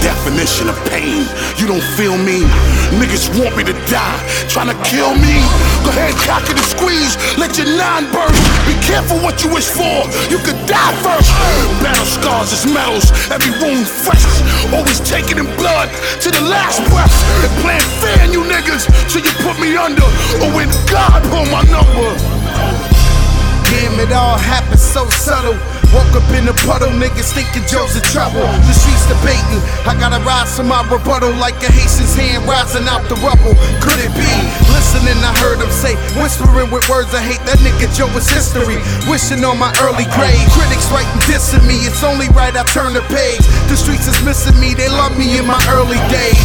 definition of pain. You don't feel me? Niggas want me to die, trying to kill me. Go ahead, cock it and squeeze, let your nine burst. Be careful what you wish for, you could die first. Battle scars is medals, every wound fresh. Always taking in blood to the last breath. And playing fair in you niggas till you put me under, or when God pull my number. Damn, it all happened so subtle. Woke up in a puddle, niggas thinking Joe's in trouble. The streets debating, I gotta rise to my rebuttal like a Haitian's hand rising out the rubble. Could it be? Listening, I heard him say, whispering with words of hate, that nigga Joe is history. Wishing on my early grave. Critics writing dissing me, it's only right I turn the page. The streets is missing me, they love me in my early days.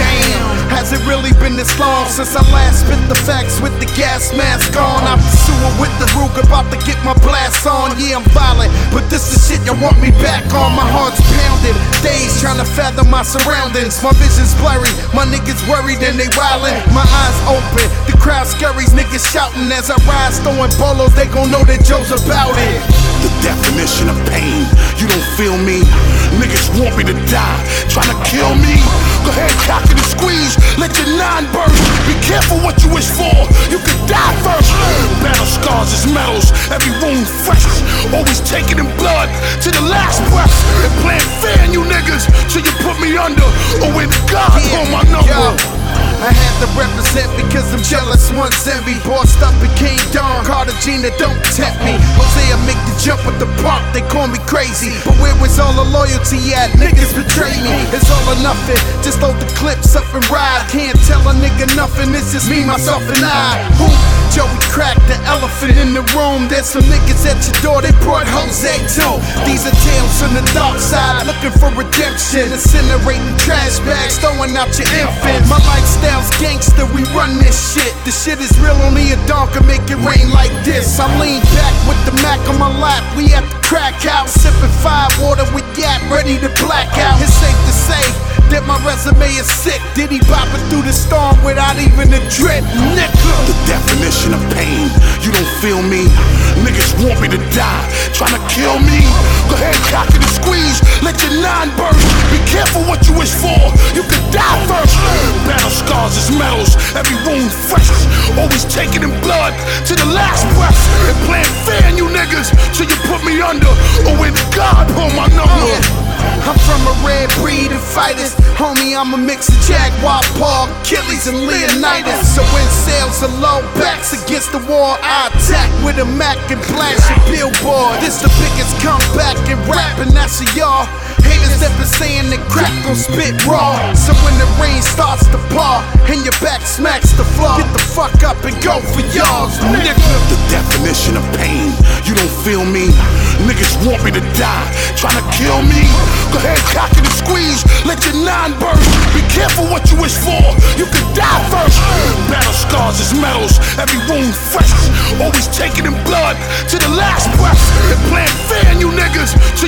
Damn, has it really been this long since I last spit the facts with the gas mask on? I'm pursuing with the Ruger, about to get my blast on. Yeah, I'm violent, but this is shit you want me back on. My heart's pounding, days trying to fathom my surroundings. My vision's blurry, my niggas worried and they wildin'. My eyes open, the crowd scaries, niggas shouting as I rise, throwing bolos. They gon' know that Joe's about it. The definition of pain, you don't feel me? Niggas want me to die, trying to kill me. Go ahead, cock it and squeeze, let your nine burst. Be careful what you wish for, you could die first. Battle scars is medals, every wound fresh. Always taking in blood to the last breath. And playing fair in you niggas till you put me under, or when God pull my number. I had to represent because I'm jealous, once envy. Bossed up and came down, Cartagena don't tempt me. Hosea make the jump with the park, they call me crazy. But where was all the loyalty at? Niggas betray me. It's all or nothing, just load the clips up and ride. Can't tell a nigga nothing, it's just me, myself and I. Who? Joey cracked the elephant in the room. There's some niggas at your door, they brought Jose too. These are tales from the dark side, looking for redemption. Incinerating trash bags, throwing out your infants. My lifestyle's gangster, we run this shit. The shit is real, only a dog can make it rain like this. I lean back with the Mac on my lap, we at the crack house, sipping fire water with Yap, ready to black out. It's safe to say that my resume is sick. Diddy bopping through the storm without even a drip, nigga. The definition of pain, you don't feel me? Niggas want me to die, trying to kill me. Go ahead, cock it and squeeze, let your nine burst. Be careful what you wish for, you could die first. Battle scars is medals, every wound fresh. Always taking in blood to the last breath. And playing fair in you niggas till you put me under, or when God pull my number. I'm from a red breed of fighters. Homie, I'm a mix of Jaguar, Paul, Achilles, and Leonidas. So when sales are low, backs against the wall, I attack with a Mac and blast a billboard. This the biggest comeback in rap, and that's a y'all. Haters that been saying that crack gon' spit raw. So when the rain starts to pour and your back smacks the floor, get the fuck up and go for y'all's, nigga. The definition of pain, you don't feel me? Niggas want me to die, trying to kill me. Go ahead, cock it and squeeze, let your nine burst. Be careful what you wish for, you could die first. Battle scars is medals, every wound fresh. Always taking in blood to the last breath. And playing fair in you niggas